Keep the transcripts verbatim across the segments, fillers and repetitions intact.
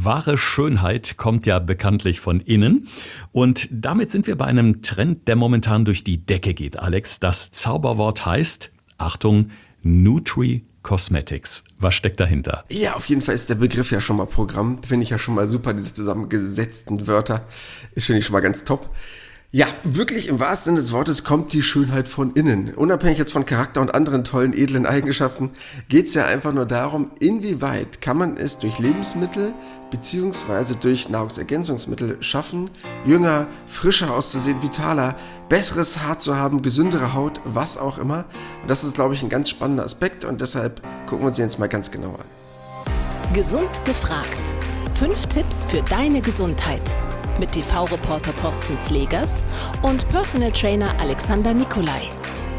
Wahre Schönheit kommt ja bekanntlich von innen. Und damit sind wir bei einem Trend, der momentan durch die Decke geht, Alex. Das Zauberwort heißt, Achtung, Nutri-Cosmetics. Was steckt dahinter? Ja, auf jeden Fall ist der Begriff ja schon mal Programm. Finde ich ja schon mal super, diese zusammengesetzten Wörter. Ist finde ich schon mal ganz top. Ja, wirklich im wahrsten Sinne des Wortes kommt die Schönheit von innen. Unabhängig jetzt von Charakter und anderen tollen, edlen Eigenschaften, geht es ja einfach nur darum, inwieweit kann man es durch Lebensmittel beziehungsweise durch Nahrungsergänzungsmittel schaffen, jünger, frischer auszusehen, vitaler, besseres Haar zu haben, gesündere Haut, was auch immer. Und das ist, glaube ich, ein ganz spannender Aspekt und deshalb gucken wir uns den jetzt mal ganz genau an. Gesund gefragt. Fünf Tipps für deine Gesundheit. Mit T V-Reporter Thorsten Slegers und Personal Trainer Alexander Nikolai.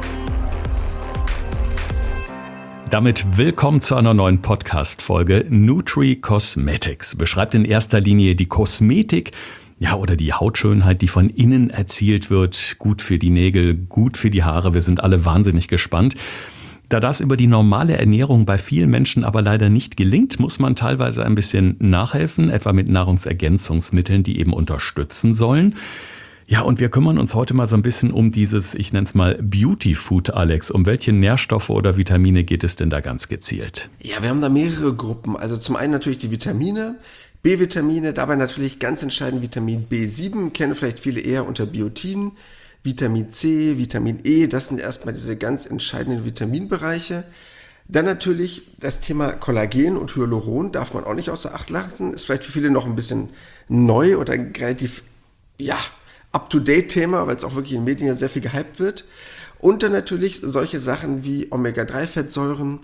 Damit willkommen zu einer neuen Podcast-Folge. Nutri-Cosmetics beschreibt in erster Linie die Kosmetik, ja, oder die Hautschönheit, die von innen erzielt wird. Gut für die Nägel, gut für die Haare. Wir sind alle wahnsinnig gespannt. Da das über die normale Ernährung bei vielen Menschen aber leider nicht gelingt, muss man teilweise ein bisschen nachhelfen, etwa mit Nahrungsergänzungsmitteln, die eben unterstützen sollen. Ja, und wir kümmern uns heute mal so ein bisschen um dieses, ich nenne es mal Beauty Food, Alex. Um welche Nährstoffe oder Vitamine geht es denn da ganz gezielt? Ja, wir haben da mehrere Gruppen. Also zum einen natürlich die Vitamine, B-Vitamine, dabei natürlich ganz entscheidend Vitamin B sieben, kennen vielleicht viele eher unter Biotin. Vitamin C, Vitamin E, das sind erstmal diese ganz entscheidenden Vitaminbereiche. Dann natürlich das Thema Kollagen und Hyaluron darf man auch nicht außer Acht lassen. Ist vielleicht für viele noch ein bisschen neu oder ein relativ, ja, up-to-date-Thema, weil es auch wirklich in den Medien ja sehr viel gehypt wird. Und dann natürlich solche Sachen wie Omega drei Fettsäuren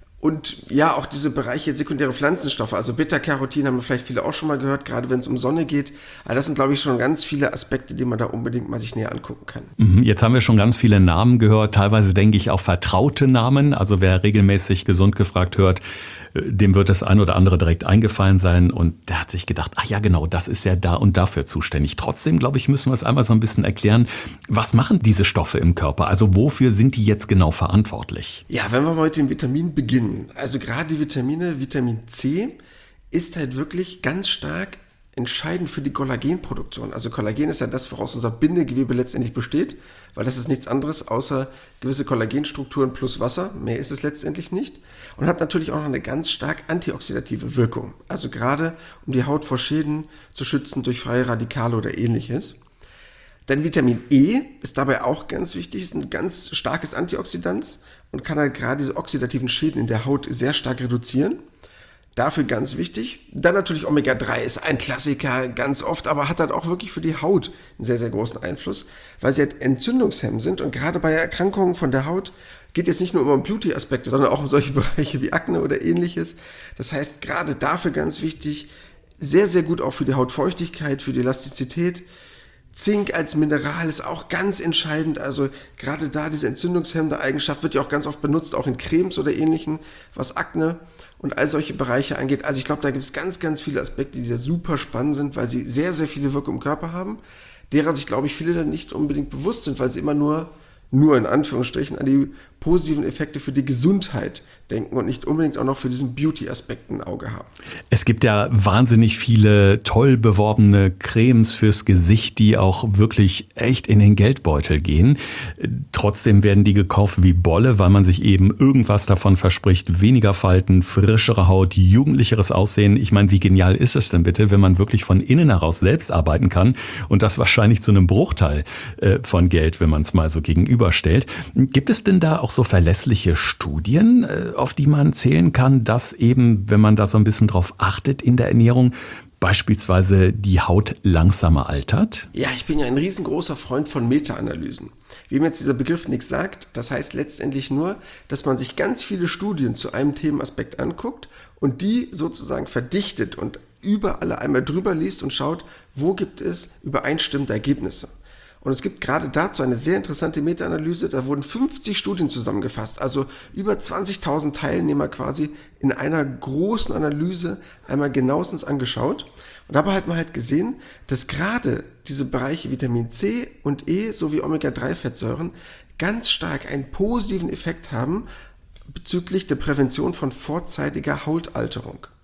und ja, auch diese Bereiche sekundäre Pflanzenstoffe, also Beta-Carotin haben vielleicht viele auch schon mal gehört, gerade wenn es um Sonne geht. Aber das sind, glaube ich, schon ganz viele Aspekte, die man da unbedingt mal sich näher angucken kann. Jetzt haben wir schon ganz viele Namen gehört, teilweise denke ich auch vertraute Namen. Also wer regelmäßig gesund gefragt hört, dem wird das ein oder andere direkt eingefallen sein und der hat sich gedacht, ach ja genau, das ist ja da und dafür zuständig. Trotzdem, glaube ich, müssen wir es einmal so ein bisschen erklären, was machen diese Stoffe im Körper? Also wofür sind die jetzt genau verantwortlich? Ja, wenn wir mal mit den Vitaminen beginnen, also gerade die Vitamine, Vitamin C ist halt wirklich ganz stark entscheidend für die Kollagenproduktion. Also Kollagen ist ja das, woraus unser Bindegewebe letztendlich besteht, weil das ist nichts anderes außer gewisse Kollagenstrukturen plus Wasser. Mehr ist es letztendlich nicht. Und hat natürlich auch noch eine ganz stark antioxidative Wirkung. Also gerade um die Haut vor Schäden zu schützen durch freie Radikale oder ähnliches. Dann Vitamin E ist dabei auch ganz wichtig, ist ein ganz starkes Antioxidant und kann halt gerade diese oxidativen Schäden in der Haut sehr stark reduzieren. Dafür ganz wichtig. Dann natürlich Omega drei ist ein Klassiker ganz oft, aber hat halt auch wirklich für die Haut einen sehr, sehr großen Einfluss, weil sie halt entzündungshemmend sind und gerade bei Erkrankungen von der Haut geht jetzt nicht nur um Beauty-Aspekte, sondern auch um solche Bereiche wie Akne oder ähnliches. Das heißt, gerade dafür ganz wichtig, sehr, sehr gut auch für die Hautfeuchtigkeit, für die Elastizität. Zink als Mineral ist auch ganz entscheidend, also gerade da diese entzündungshemmende Eigenschaft wird ja auch ganz oft benutzt, auch in Cremes oder ähnlichen, was Akne und all solche Bereiche angeht. Also ich glaube, da gibt es ganz, ganz viele Aspekte, die da super spannend sind, weil sie sehr, sehr viele Wirkung im Körper haben, derer sich, glaube ich, viele dann nicht unbedingt bewusst sind, weil sie immer nur, nur in Anführungsstrichen, an die positiven Effekte für die Gesundheit denken und nicht unbedingt auch noch für diesen Beauty-Aspekt ein Auge haben. Es gibt ja wahnsinnig viele toll beworbene Cremes fürs Gesicht, die auch wirklich echt in den Geldbeutel gehen. Trotzdem werden die gekauft wie Bolle, weil man sich eben irgendwas davon verspricht. Weniger Falten, frischere Haut, jugendlicheres Aussehen. Ich meine, wie genial ist es denn bitte, wenn man wirklich von innen heraus selbst arbeiten kann und das wahrscheinlich zu einem Bruchteil von Geld, wenn man es mal so gegenüberstellt. Gibt es denn da auch so verlässliche Studien, auf die man zählen kann, dass eben, wenn man da so ein bisschen drauf achtet in der Ernährung, beispielsweise die Haut langsamer altert? Ja, ich bin ja ein riesengroßer Freund von Meta-Analysen. Wie mir jetzt dieser Begriff nichts sagt, das heißt letztendlich nur, dass man sich ganz viele Studien zu einem Themenaspekt anguckt und die sozusagen verdichtet und über alle einmal drüber liest und schaut, wo gibt es übereinstimmende Ergebnisse. Und es gibt gerade dazu eine sehr interessante Meta-Analyse, da wurden fünfzig Studien zusammengefasst, also über zwanzigtausend Teilnehmer quasi in einer großen Analyse einmal genauestens angeschaut. Und dabei hat man halt gesehen, dass gerade diese Bereiche Vitamin C und E sowie Omega drei Fettsäuren ganz stark einen positiven Effekt haben bezüglich der Prävention von vorzeitiger Hautalterung.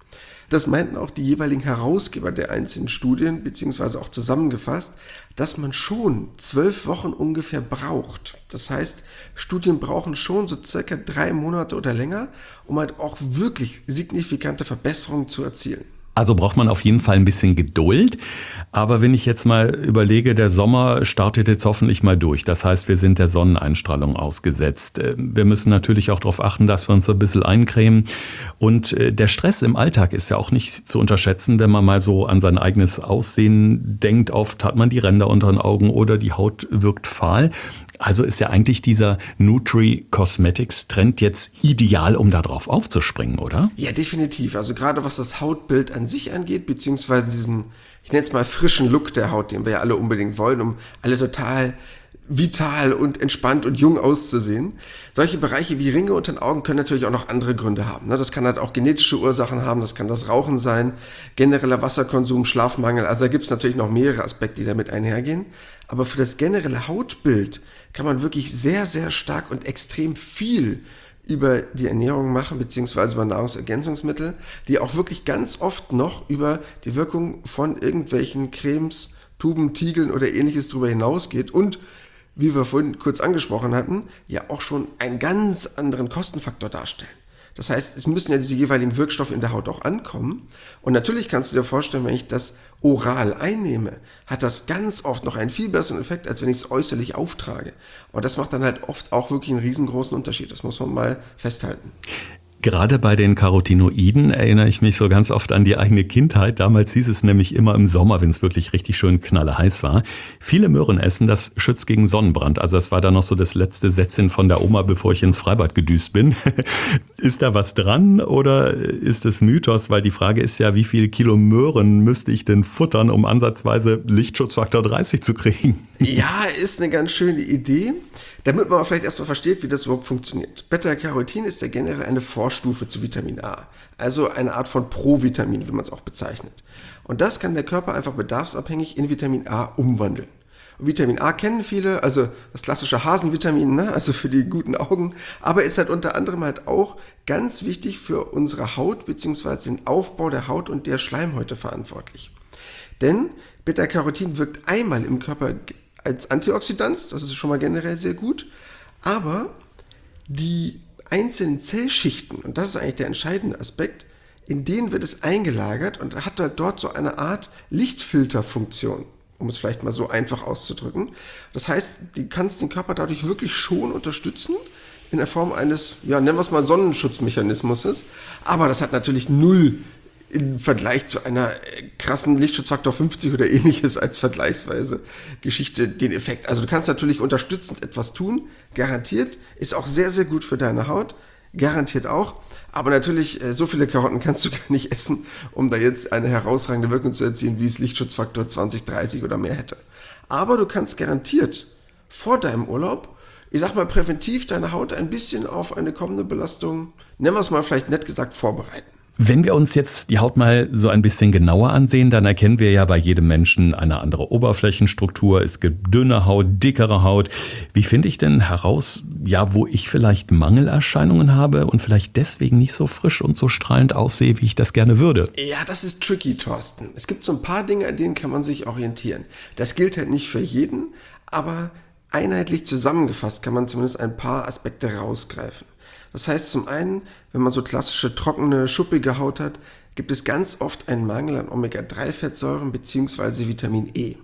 Das meinten auch die jeweiligen Herausgeber der einzelnen Studien, beziehungsweise auch zusammengefasst, dass man schon zwölf Wochen ungefähr braucht. Das heißt, Studien brauchen schon so circa drei Monate oder länger, um halt auch wirklich signifikante Verbesserungen zu erzielen. Also braucht man auf jeden Fall ein bisschen Geduld. Aber wenn ich jetzt mal überlege, der Sommer startet jetzt hoffentlich mal durch. Das heißt, wir sind der Sonneneinstrahlung ausgesetzt. Wir müssen natürlich auch darauf achten, dass wir uns ein bisschen eincremen. Und der Stress im Alltag ist ja auch nicht zu unterschätzen, wenn man mal so an sein eigenes Aussehen denkt. Oft hat man die Ränder unter den Augen oder die Haut wirkt fahl. Also ist ja eigentlich dieser Nutri-Cosmetics-Trend jetzt ideal, um da drauf aufzuspringen, oder? Ja, definitiv. Also gerade was das Hautbild an sich angeht, beziehungsweise diesen, ich nenne es mal frischen Look der Haut, den wir ja alle unbedingt wollen, um alle total vital und entspannt und jung auszusehen. Solche Bereiche wie Ringe unter den Augen können natürlich auch noch andere Gründe haben. Das kann halt auch genetische Ursachen haben, das kann das Rauchen sein, genereller Wasserkonsum, Schlafmangel. Also da gibt es natürlich noch mehrere Aspekte, die damit einhergehen. Aber für das generelle Hautbild kann man wirklich sehr, sehr stark und extrem viel über die Ernährung machen, beziehungsweise über Nahrungsergänzungsmittel, die auch wirklich ganz oft noch über die Wirkung von irgendwelchen Cremes, Tuben, Tiegeln oder ähnliches drüber hinausgeht und, wie wir vorhin kurz angesprochen hatten, ja auch schon einen ganz anderen Kostenfaktor darstellen. Das heißt, es müssen ja diese jeweiligen Wirkstoffe in der Haut auch ankommen. Und natürlich kannst du dir vorstellen, wenn ich das oral einnehme, hat das ganz oft noch einen viel besseren Effekt, als wenn ich es äußerlich auftrage. Und das macht dann halt oft auch wirklich einen riesengroßen Unterschied. Das muss man mal festhalten. Gerade bei den Carotinoiden erinnere ich mich so ganz oft an die eigene Kindheit. Damals hieß es nämlich immer im Sommer, wenn es wirklich richtig schön knalleheiß war, viele Möhren essen, das schützt gegen Sonnenbrand. Also das war dann noch so das letzte Sätzchen von der Oma, bevor ich ins Freibad gedüst bin. Ist da was dran oder ist es Mythos? Weil die Frage ist ja, wie viel Kilo Möhren müsste ich denn futtern, um ansatzweise Lichtschutzfaktor dreißig zu kriegen? Ja, ist eine ganz schöne Idee. Damit man vielleicht erstmal versteht, wie das überhaupt funktioniert. Beta-Carotin ist ja generell eine Vorstufe zu Vitamin A. Also eine Art von Provitamin, wie man es auch bezeichnet. Und das kann der Körper einfach bedarfsabhängig in Vitamin A umwandeln. Und Vitamin A kennen viele, also das klassische Hasenvitamin, ne? Also für die guten Augen. Aber ist halt unter anderem halt auch ganz wichtig für unsere Haut bzw. den Aufbau der Haut und der Schleimhäute verantwortlich. Denn Beta-Carotin wirkt einmal im Körper als Antioxidant, das ist schon mal generell sehr gut, aber die einzelnen Zellschichten, und das ist eigentlich der entscheidende Aspekt, in denen wird es eingelagert und hat halt dort so eine Art Lichtfilterfunktion, um es vielleicht mal so einfach auszudrücken. Das heißt, du kannst den Körper dadurch wirklich schon unterstützen, in der Form eines, ja, nennen wir es mal Sonnenschutzmechanismus, aber das hat natürlich null im Vergleich zu einer krassen Lichtschutzfaktor fünfzig oder ähnliches als vergleichsweise Geschichte den Effekt. Also du kannst natürlich unterstützend etwas tun, garantiert, ist auch sehr, sehr gut für deine Haut, garantiert auch, aber natürlich so viele Karotten kannst du gar nicht essen, um da jetzt eine herausragende Wirkung zu erzielen, wie es Lichtschutzfaktor zwanzig, dreißig oder mehr hätte. Aber du kannst garantiert vor deinem Urlaub, ich sag mal präventiv, deine Haut ein bisschen auf eine kommende Belastung, nennen wir es mal vielleicht nett gesagt, vorbereiten. Wenn wir uns jetzt die Haut mal so ein bisschen genauer ansehen, dann erkennen wir ja bei jedem Menschen eine andere Oberflächenstruktur. Es gibt dünne Haut, dickere Haut. Wie finde ich denn heraus, ja, wo ich vielleicht Mangelerscheinungen habe und vielleicht deswegen nicht so frisch und so strahlend aussehe, wie ich das gerne würde? Ja, das ist tricky, Thorsten. Es gibt so ein paar Dinge, an denen kann man sich orientieren. Das gilt halt nicht für jeden, aber einheitlich zusammengefasst kann man zumindest ein paar Aspekte rausgreifen. Das heißt zum einen, wenn man so klassische trockene, schuppige Haut hat, gibt es ganz oft einen Mangel an Omega drei Fettsäuren bzw. Vitamin E.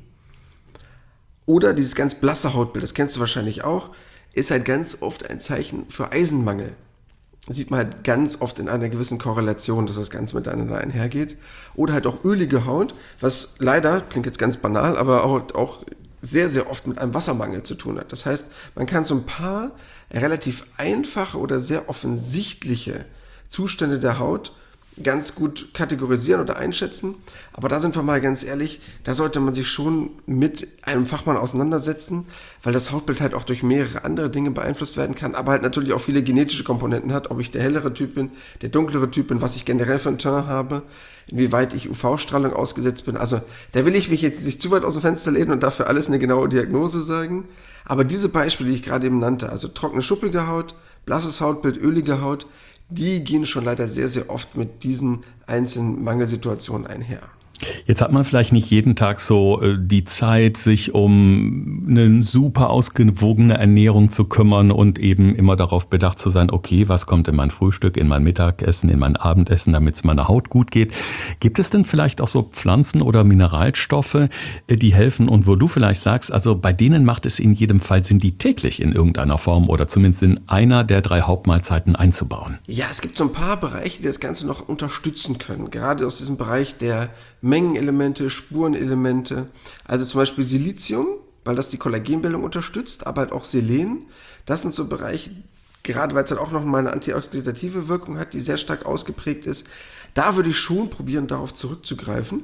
Oder dieses ganz blasse Hautbild, das kennst du wahrscheinlich auch, ist halt ganz oft ein Zeichen für Eisenmangel. Das sieht man halt ganz oft in einer gewissen Korrelation, dass das Ganze miteinander einhergeht. Oder halt auch ölige Haut, was leider, klingt jetzt ganz banal, aber auch, auch sehr, sehr oft mit einem Wassermangel zu tun hat. Das heißt, man kann so ein paar relativ einfache oder sehr offensichtliche Zustände der Haut ganz gut kategorisieren oder einschätzen. Aber da sind wir mal ganz ehrlich, da sollte man sich schon mit einem Fachmann auseinandersetzen, weil das Hautbild halt auch durch mehrere andere Dinge beeinflusst werden kann, aber halt natürlich auch viele genetische Komponenten hat, ob ich der hellere Typ bin, der dunklere Typ bin, was ich generell für ein Teint habe, inwieweit ich U V-Strahlung ausgesetzt bin. Also da will ich mich jetzt nicht zu weit aus dem Fenster lehnen und dafür alles eine genaue Diagnose sagen. Aber diese Beispiele, die ich gerade eben nannte, also trockene, schuppige Haut, blasses Hautbild, ölige Haut, die gehen schon leider sehr, sehr oft mit diesen einzelnen Mangelsituationen einher. Jetzt hat man vielleicht nicht jeden Tag so äh, die Zeit, sich um eine super ausgewogene Ernährung zu kümmern und eben immer darauf bedacht zu sein, okay, was kommt in mein Frühstück, in mein Mittagessen, in mein Abendessen, damit es meiner Haut gut geht. Gibt es denn vielleicht auch so Pflanzen- oder Mineralstoffe, äh, die helfen und wo du vielleicht sagst, also bei denen macht es in jedem Fall Sinn, die täglich in irgendeiner Form oder zumindest in einer der drei Hauptmahlzeiten einzubauen? Ja, es gibt so ein paar Bereiche, die das Ganze noch unterstützen können. Gerade aus diesem Bereich der Mengenelemente, Spurenelemente, also zum Beispiel Silizium, weil das die Kollagenbildung unterstützt, aber halt auch Selen. Das sind so Bereiche, gerade weil es dann auch noch mal eine antioxidative Wirkung hat, die sehr stark ausgeprägt ist. Da würde ich schon probieren, darauf zurückzugreifen.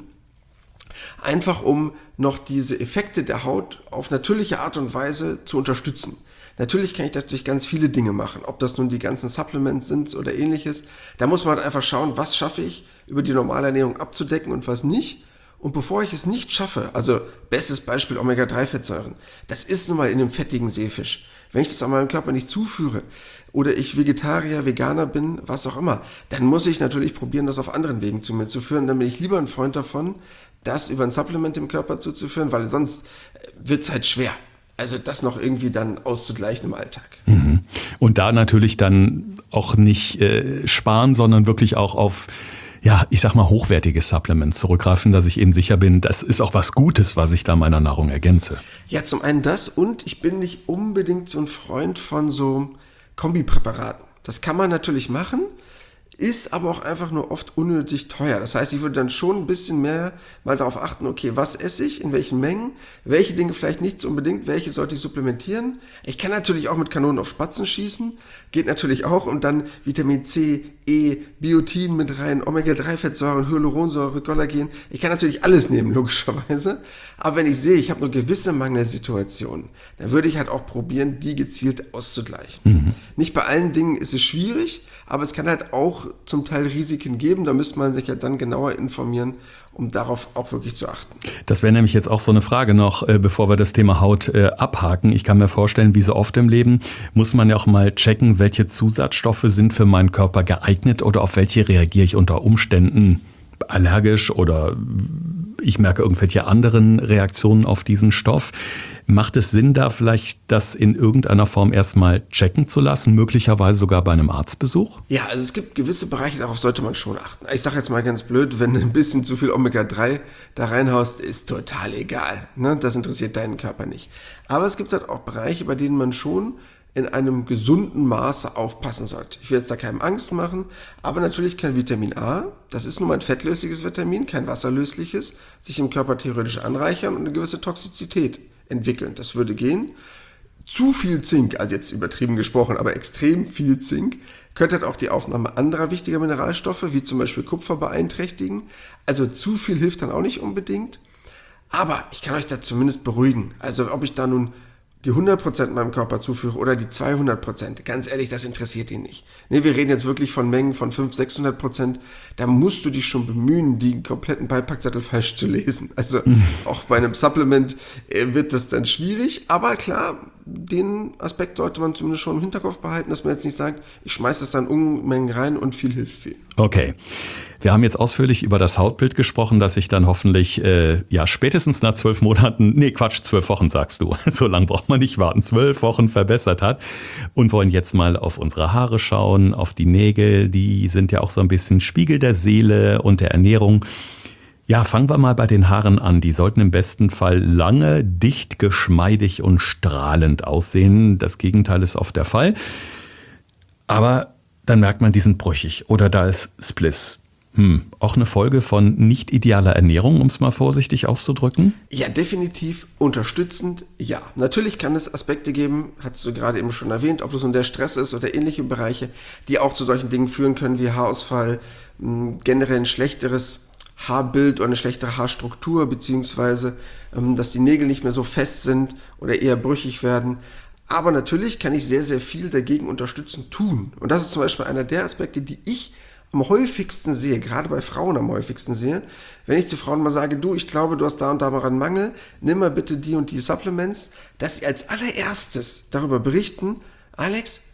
Einfach um noch diese Effekte der Haut auf natürliche Art und Weise zu unterstützen. Natürlich kann ich das durch ganz viele Dinge machen, ob das nun die ganzen Supplements sind oder ähnliches. Da muss man halt einfach schauen, was schaffe ich über die normale Ernährung abzudecken und was nicht. Und bevor ich es nicht schaffe, also bestes Beispiel Omega drei Fettsäuren, das ist nun mal in dem fettigen Seefisch. Wenn ich das an meinem Körper nicht zuführe oder ich Vegetarier, Veganer bin, was auch immer, dann muss ich natürlich probieren, das auf anderen Wegen zu mir zu führen. Dann bin ich lieber ein Freund davon, das über ein Supplement im Körper zuzuführen, weil sonst wird es halt schwer. Also das noch irgendwie dann auszugleichen im Alltag. Mhm. Und da natürlich dann auch nicht äh, sparen, sondern wirklich auch auf, ja, ich sag mal, hochwertige Supplements zurückgreifen, dass ich eben sicher bin, das ist auch was Gutes, was ich da meiner Nahrung ergänze. Ja, zum einen das und ich bin nicht unbedingt so ein Freund von so Kombipräparaten. Das kann man natürlich machen, ist aber auch einfach nur oft unnötig teuer. Das heißt, ich würde dann schon ein bisschen mehr mal darauf achten, okay, was esse ich, in welchen Mengen, welche Dinge vielleicht nicht so unbedingt, welche sollte ich supplementieren. Ich kann natürlich auch mit Kanonen auf Spatzen schießen, geht natürlich auch und dann Vitamin C, E, Biotin mit rein, Omega drei Fettsäuren, Hyaluronsäure, Kollagen. Ich kann natürlich alles nehmen, logischerweise. Aber wenn ich sehe, ich habe nur gewisse Mangelsituationen, dann würde ich halt auch probieren, die gezielt auszugleichen. Mhm. Nicht bei allen Dingen ist es schwierig, aber es kann halt auch zum Teil Risiken geben. Da müsste man sich ja dann genauer informieren, um darauf auch wirklich zu achten. Das wäre nämlich jetzt auch so eine Frage noch, äh, bevor wir das Thema Haut äh, abhaken. Ich kann mir vorstellen, wie so oft im Leben muss man ja auch mal checken, welche Zusatzstoffe sind für meinen Körper geeignet oder auf welche reagiere ich unter Umständen allergisch oder ich merke irgendwelche anderen Reaktionen auf diesen Stoff. Macht es Sinn, da vielleicht das in irgendeiner Form erstmal checken zu lassen, möglicherweise sogar bei einem Arztbesuch? Ja, also es gibt gewisse Bereiche, darauf sollte man schon achten. Ich sage jetzt mal ganz blöd, wenn du ein bisschen zu viel Omega drei da reinhaust, ist total egal. Ne? Das interessiert deinen Körper nicht. Aber es gibt halt auch Bereiche, bei denen man schon in einem gesunden Maße aufpassen sollte. Ich will jetzt da keinem Angst machen, aber natürlich kann Vitamin A, das ist nun mal ein fettlösliches Vitamin, kein wasserlösliches, sich im Körper theoretisch anreichern und eine gewisse Toxizität entwickeln. Das würde gehen. Zu viel Zink, also jetzt übertrieben gesprochen, aber extrem viel Zink, könnte halt auch die Aufnahme anderer wichtiger Mineralstoffe, wie zum Beispiel Kupfer, beeinträchtigen. Also zu viel hilft dann auch nicht unbedingt. Aber ich kann euch da zumindest beruhigen. Also ob ich da nun die hundert Prozent meinem Körper zuführe oder die zweihundert Prozent, ganz ehrlich, das interessiert ihn nicht. Nee, wir reden jetzt wirklich von Mengen von fünfhundert, sechshundert Prozent. Da musst du dich schon bemühen, die kompletten Beipackzettel falsch zu lesen. Also mhm. auch bei einem Supplement äh, wird das dann schwierig. Aber klar, den Aspekt sollte man zumindest schon im Hinterkopf behalten, dass man jetzt nicht sagt, ich schmeiße das dann Unmengen rein und viel hilft viel. Okay. Wir haben jetzt ausführlich über das Hautbild gesprochen, das sich dann hoffentlich, äh, ja, spätestens nach zwölf Monaten, nee, Quatsch, zwölf Wochen sagst du, so lange braucht man nicht warten, zwölf Wochen verbessert hat und wollen jetzt mal auf unsere Haare schauen, auf die Nägel, die sind ja auch so ein bisschen Spiegel der Seele und der Ernährung. Ja, fangen wir mal bei den Haaren an. Die sollten im besten Fall lange, dicht, geschmeidig und strahlend aussehen. Das Gegenteil ist oft der Fall. Aber dann merkt man, die sind brüchig oder da ist Spliss. Hm, auch eine Folge von nicht idealer Ernährung, um es mal vorsichtig auszudrücken? Ja, definitiv unterstützend, ja. Natürlich kann es Aspekte geben, hast du gerade eben schon erwähnt, ob das nun der Stress ist oder ähnliche Bereiche, die auch zu solchen Dingen führen können wie Haarausfall, generell ein schlechteres Haarbild oder eine schlechtere Haarstruktur, beziehungsweise dass die Nägel nicht mehr so fest sind oder eher brüchig werden. Aber natürlich kann ich sehr, sehr viel dagegen unterstützend tun. Und das ist zum Beispiel einer der Aspekte, die ich am häufigsten sehe, gerade bei Frauen am häufigsten sehe, wenn ich zu Frauen mal sage, du, ich glaube, du hast da und da mal einen Mangel, nimm mal bitte die und die Supplements, dass sie als allererstes darüber berichten, Alex,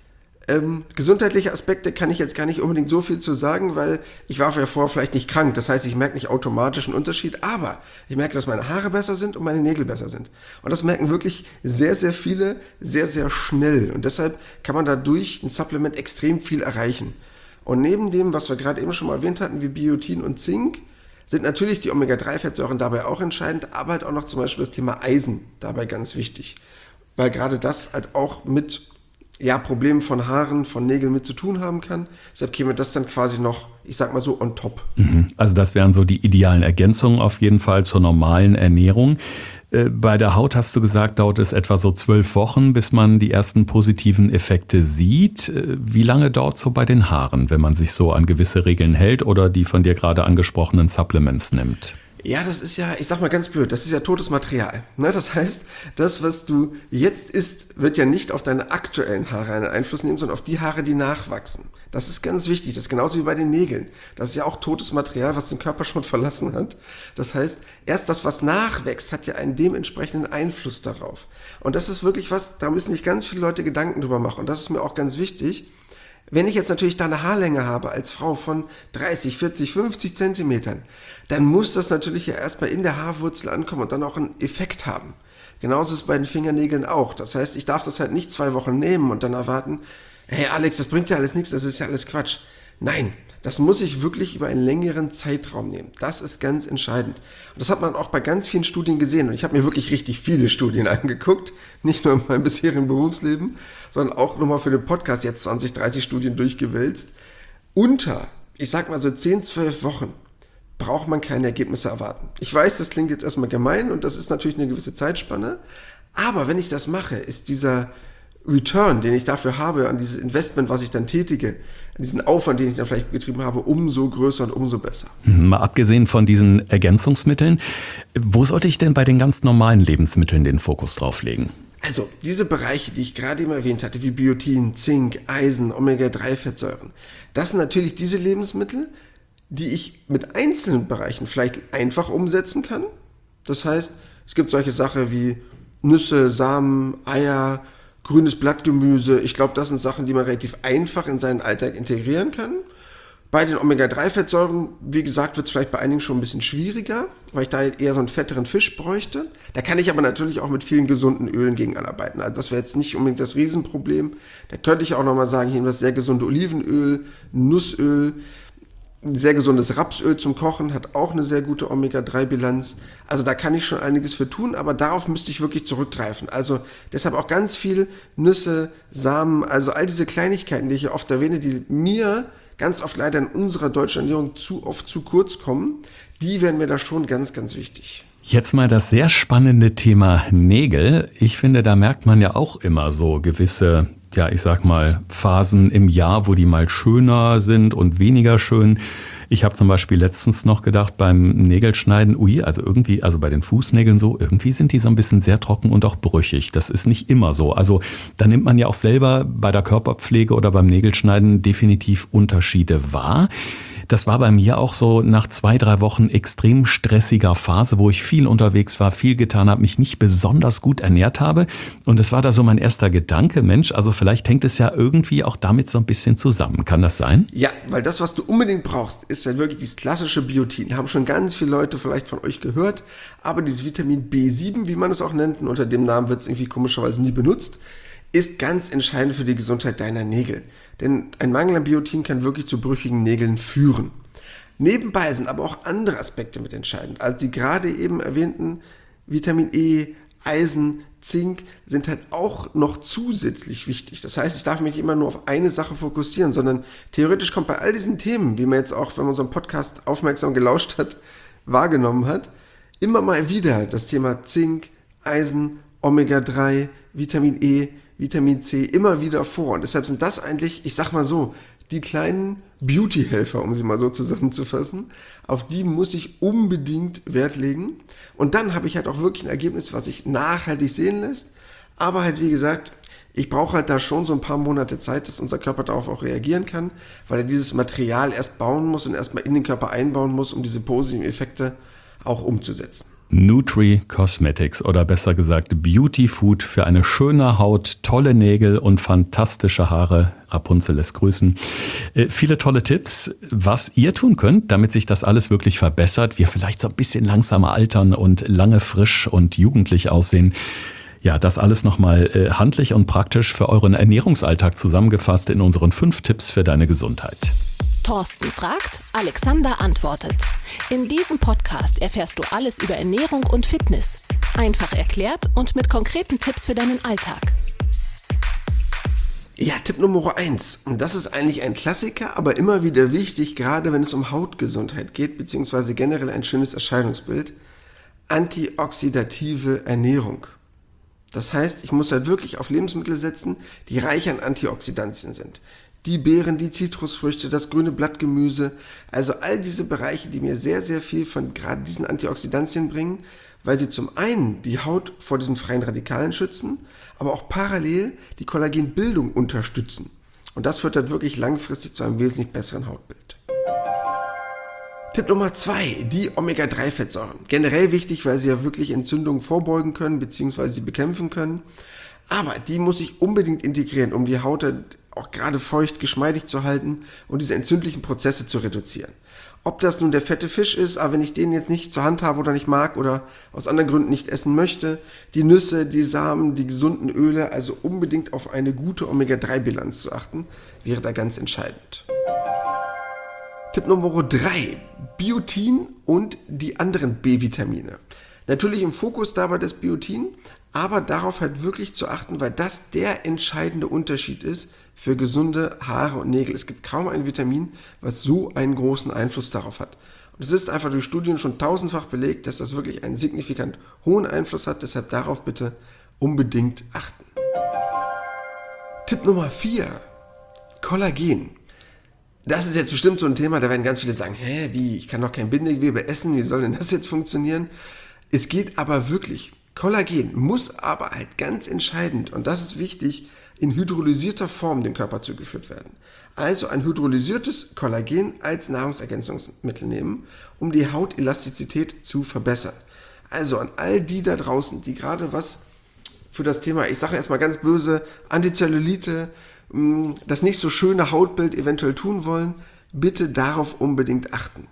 Ähm, gesundheitliche Aspekte kann ich jetzt gar nicht unbedingt so viel zu sagen, weil ich war ja vorher vielleicht nicht krank. Das heißt, ich merke nicht automatisch einen Unterschied, aber ich merke, dass meine Haare besser sind und meine Nägel besser sind. Und das merken wirklich sehr, sehr viele sehr, sehr schnell. Und deshalb kann man dadurch ein Supplement extrem viel erreichen. Und neben dem, was wir gerade eben schon mal erwähnt hatten, wie Biotin und Zink, sind natürlich die Omega drei Fettsäuren dabei auch entscheidend, aber halt auch noch zum Beispiel das Thema Eisen dabei ganz wichtig. Weil gerade das halt auch mit ja, Problemen von Haaren, von Nägeln mit zu tun haben kann. Deshalb käme das dann quasi noch, ich sag mal so, on top. Also das wären so die idealen Ergänzungen auf jeden Fall zur normalen Ernährung. Bei der Haut hast du gesagt, dauert es etwa so zwölf Wochen, bis man die ersten positiven Effekte sieht. Wie lange dauert es so bei den Haaren, wenn man sich so an gewisse Regeln hält oder die von dir gerade angesprochenen Supplements nimmt? Ja, das ist ja, ich sag mal ganz blöd, das ist ja totes Material. Ne? Das heißt, das, was du jetzt isst, wird ja nicht auf deine aktuellen Haare einen Einfluss nehmen, sondern auf die Haare, die nachwachsen. Das ist ganz wichtig, das ist genauso wie bei den Nägeln. Das ist ja auch totes Material, was den Körper schon verlassen hat. Das heißt, erst das, was nachwächst, hat ja einen dementsprechenden Einfluss darauf. Und das ist wirklich was, da müssen sich ganz viele Leute Gedanken drüber machen. Und das ist mir auch ganz wichtig. Wenn ich jetzt natürlich da eine Haarlänge habe als Frau von dreißig, vierzig, fünfzig Zentimetern, dann muss das natürlich ja erstmal in der Haarwurzel ankommen und dann auch einen Effekt haben. Genauso ist es bei den Fingernägeln auch. Das heißt, ich darf das halt nicht zwei Wochen nehmen und dann erwarten, hey Alex, das bringt ja alles nichts, das ist ja alles Quatsch. Nein, das muss ich wirklich über einen längeren Zeitraum nehmen. Das ist ganz entscheidend. Und das hat man auch bei ganz vielen Studien gesehen. Und ich habe mir wirklich richtig viele Studien angeguckt. Nicht nur in meinem bisherigen Berufsleben, sondern auch nochmal für den Podcast jetzt zwanzig, dreißig Studien durchgewälzt. Unter, ich sag mal so zehn, zwölf Wochen braucht man keine Ergebnisse erwarten. Ich weiß, das klingt jetzt erstmal gemein und das ist natürlich eine gewisse Zeitspanne. Aber wenn ich das mache, ist dieser Return, den ich dafür habe, an dieses Investment, was ich dann tätige, an diesen Aufwand, den ich dann vielleicht betrieben habe, umso größer und umso besser. Mal abgesehen von diesen Ergänzungsmitteln, wo sollte ich denn bei den ganz normalen Lebensmitteln den Fokus drauf legen? Also, diese Bereiche, die ich gerade eben erwähnt hatte, wie Biotin, Zink, Eisen, Omega drei Fettsäuren, das sind natürlich diese Lebensmittel, die ich mit einzelnen Bereichen vielleicht einfach umsetzen kann. Das heißt, es gibt solche Sachen wie Nüsse, Samen, Eier, grünes Blattgemüse. Ich glaube, das sind Sachen, die man relativ einfach in seinen Alltag integrieren kann. Bei den Omega drei Fettsäuren, wie gesagt, wird es vielleicht bei einigen schon ein bisschen schwieriger, weil ich da eher so einen fetteren Fisch bräuchte. Da kann ich aber natürlich auch mit vielen gesunden Ölen gegen anarbeiten. Also das wäre jetzt nicht unbedingt das Riesenproblem. Da könnte ich auch nochmal sagen, hier das sehr gesunde Olivenöl, Nussöl, ein sehr gesundes Rapsöl zum Kochen, hat auch eine sehr gute Omega drei Bilanz. Also da kann ich schon einiges für tun, aber darauf müsste ich wirklich zurückgreifen. Also deshalb auch ganz viel Nüsse, Samen, also all diese Kleinigkeiten, die ich hier oft erwähne, die mir ganz oft leider in unserer deutschen Ernährung zu oft zu kurz kommen, die wären mir da schon ganz, ganz wichtig. Jetzt mal das sehr spannende Thema Nägel. Ich finde, da merkt man ja auch immer so gewisse, ja, ich sag mal, Phasen im Jahr, wo die mal schöner sind und weniger schön. Ich habe zum Beispiel letztens noch gedacht beim Nägelschneiden, ui, also irgendwie, also bei den Fußnägeln so, irgendwie sind die so ein bisschen sehr trocken und auch brüchig. Das ist nicht immer so. Also da nimmt man ja auch selber bei der Körperpflege oder beim Nägelschneiden definitiv Unterschiede wahr. Das war bei mir auch so nach zwei, drei Wochen extrem stressiger Phase, wo ich viel unterwegs war, viel getan habe, mich nicht besonders gut ernährt habe. Und es war da so mein erster Gedanke, Mensch, also vielleicht hängt es ja irgendwie auch damit so ein bisschen zusammen. Kann das sein? Ja, weil das, was du unbedingt brauchst, ist ja wirklich dieses klassische Biotin. Haben schon ganz viele Leute vielleicht von euch gehört. Aber dieses Vitamin B sieben, wie man es auch nennt, und unter dem Namen wird es irgendwie komischerweise nie benutzt, ist ganz entscheidend für die Gesundheit deiner Nägel. Denn ein Mangel an Biotin kann wirklich zu brüchigen Nägeln führen. Nebenbei sind aber auch andere Aspekte mit entscheidend. Also die gerade eben erwähnten Vitamin E, Eisen, Zink sind halt auch noch zusätzlich wichtig. Das heißt, ich darf mich nicht immer nur auf eine Sache fokussieren, sondern theoretisch kommt bei all diesen Themen, wie man jetzt auch, wenn man so einen Podcast aufmerksam gelauscht hat, wahrgenommen hat, immer mal wieder das Thema Zink, Eisen, Omega drei, Vitamin E, Vitamin C immer wieder vor. Und deshalb sind das eigentlich, ich sag mal so, die kleinen Beauty-Helfer, um sie mal so zusammenzufassen, auf die muss ich unbedingt Wert legen. Und dann habe ich halt auch wirklich ein Ergebnis, was sich nachhaltig sehen lässt. Aber halt, wie gesagt, ich brauche halt da schon so ein paar Monate Zeit, dass unser Körper darauf auch reagieren kann, weil er dieses Material erst bauen muss und erstmal in den Körper einbauen muss, um diese positiven Effekte auch umzusetzen. Nutri Cosmetics oder besser gesagt Beauty Food für eine schöne Haut, tolle Nägel und fantastische Haare. Rapunzel lässt grüßen. Äh, viele tolle Tipps, was ihr tun könnt, damit sich das alles wirklich verbessert. Wir vielleicht so ein bisschen langsamer altern und lange frisch und jugendlich aussehen. Ja, das alles nochmal äh, handlich und praktisch für euren Ernährungsalltag zusammengefasst in unseren fünf Tipps für deine Gesundheit. Thorsten fragt, Alexander antwortet. In diesem Podcast erfährst du alles über Ernährung und Fitness. Einfach erklärt und mit konkreten Tipps für deinen Alltag. Ja, Tipp Nummer eins. Und das ist eigentlich ein Klassiker, aber immer wieder wichtig, gerade wenn es um Hautgesundheit geht, beziehungsweise generell ein schönes Erscheinungsbild. Antioxidative Ernährung. Das heißt, ich muss halt wirklich auf Lebensmittel setzen, die reich an Antioxidantien sind. Die Beeren, die Zitrusfrüchte, das grüne Blattgemüse, also all diese Bereiche, die mir sehr, sehr viel von gerade diesen Antioxidantien bringen, weil sie zum einen die Haut vor diesen freien Radikalen schützen, aber auch parallel die Kollagenbildung unterstützen. Und das führt dann wirklich langfristig zu einem wesentlich besseren Hautbild. Tipp Nummer zwei, die Omega drei Fettsäuren. Generell wichtig, weil sie ja wirklich Entzündungen vorbeugen können bzw. sie bekämpfen können. Aber die muss ich unbedingt integrieren, um die Haut auch gerade feucht, geschmeidig zu halten und diese entzündlichen Prozesse zu reduzieren. Ob das nun der fette Fisch ist, aber wenn ich den jetzt nicht zur Hand habe oder nicht mag oder aus anderen Gründen nicht essen möchte, die Nüsse, die Samen, die gesunden Öle, also unbedingt auf eine gute Omega drei Bilanz zu achten, wäre da ganz entscheidend. Tipp Nummer drei, Biotin und die anderen B-Vitamine. Natürlich im Fokus dabei das Biotin, aber darauf halt wirklich zu achten, weil das der entscheidende Unterschied ist für gesunde Haare und Nägel. Es gibt kaum ein Vitamin, was so einen großen Einfluss darauf hat. Und es ist einfach durch Studien schon tausendfach belegt, dass das wirklich einen signifikant hohen Einfluss hat. Deshalb darauf bitte unbedingt achten. Tipp Nummer vier, Kollagen. Das ist jetzt bestimmt so ein Thema, da werden ganz viele sagen, hä, wie, ich kann doch kein Bindegewebe essen, wie soll denn das jetzt funktionieren? Es geht aber wirklich. Kollagen muss aber halt ganz entscheidend, und das ist wichtig, in hydrolysierter Form dem Körper zugeführt werden. Also ein hydrolysiertes Kollagen als Nahrungsergänzungsmittel nehmen, um die Hautelastizität zu verbessern. Also an all die da draußen, die gerade was für das Thema, ich sage erstmal ganz böse, Antizellulite, das nicht so schöne Hautbild eventuell tun wollen, bitte darauf unbedingt achten.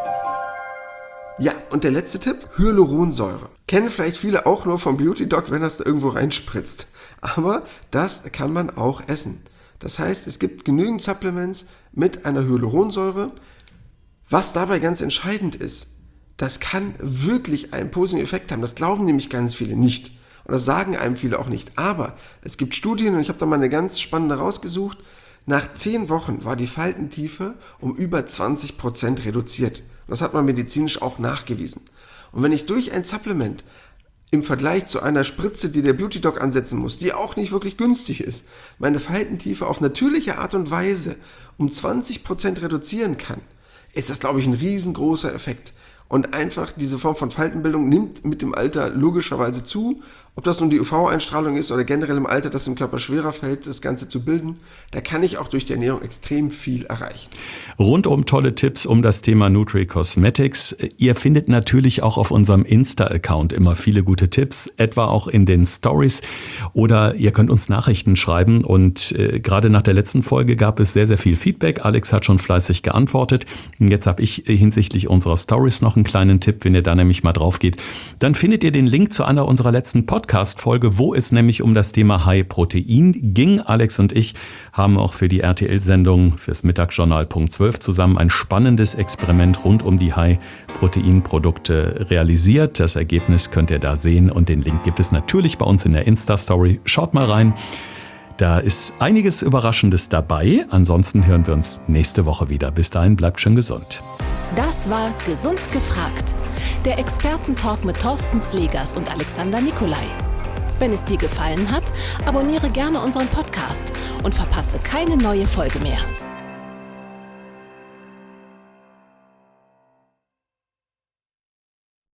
Ja, und der letzte Tipp, Hyaluronsäure. Kennen vielleicht viele auch nur vom Beauty Doc, wenn das da irgendwo reinspritzt. Aber das kann man auch essen. Das heißt, es gibt genügend Supplements mit einer Hyaluronsäure. Was dabei ganz entscheidend ist, das kann wirklich einen positiven Effekt haben. Das glauben nämlich ganz viele nicht. Und das sagen einem viele auch nicht. Aber es gibt Studien, und ich habe da mal eine ganz spannende rausgesucht. Nach zehn Wochen war die Faltentiefe um über zwanzig Prozent reduziert. Das hat man medizinisch auch nachgewiesen. Und wenn ich durch ein Supplement im Vergleich zu einer Spritze, die der Beauty Doc ansetzen muss, die auch nicht wirklich günstig ist, meine Faltentiefe auf natürliche Art und Weise um zwanzig Prozent reduzieren kann, ist das, glaube ich, ein riesengroßer Effekt. Und einfach diese Form von Faltenbildung nimmt mit dem Alter logischerweise zu. Ob das nun die U V-Einstrahlung ist oder generell im Alter, dass es dem Körper schwerer fällt, das Ganze zu bilden, da kann ich auch durch die Ernährung extrem viel erreichen. Rundum tolle Tipps um das Thema Nutri Cosmetics. Ihr findet natürlich auch auf unserem Insta-Account immer viele gute Tipps, etwa auch in den Stories. Oder ihr könnt uns Nachrichten schreiben. Und äh, gerade nach der letzten Folge gab es sehr, sehr viel Feedback. Alex hat schon fleißig geantwortet. Und jetzt habe ich hinsichtlich unserer Stories noch einen kleinen Tipp. Wenn ihr da nämlich mal drauf geht, dann findet ihr den Link zu einer unserer letzten Podcasts. Podcast-Folge, wo es nämlich um das Thema High Protein ging. Alex und ich haben auch für die R T L-Sendung fürs Mittagsjournal Punkt zwölf zusammen ein spannendes Experiment rund um die High Protein-Produkte realisiert. Das Ergebnis könnt ihr da sehen und den Link gibt es natürlich bei uns in der Insta-Story. Schaut mal rein. Da ist einiges Überraschendes dabei. Ansonsten hören wir uns nächste Woche wieder. Bis dahin, bleibt schön gesund. Das war Gesund gefragt. Der Experten-Talk mit Thorsten Slegers und Alexander Nikolai. Wenn es dir gefallen hat, abonniere gerne unseren Podcast und verpasse keine neue Folge mehr.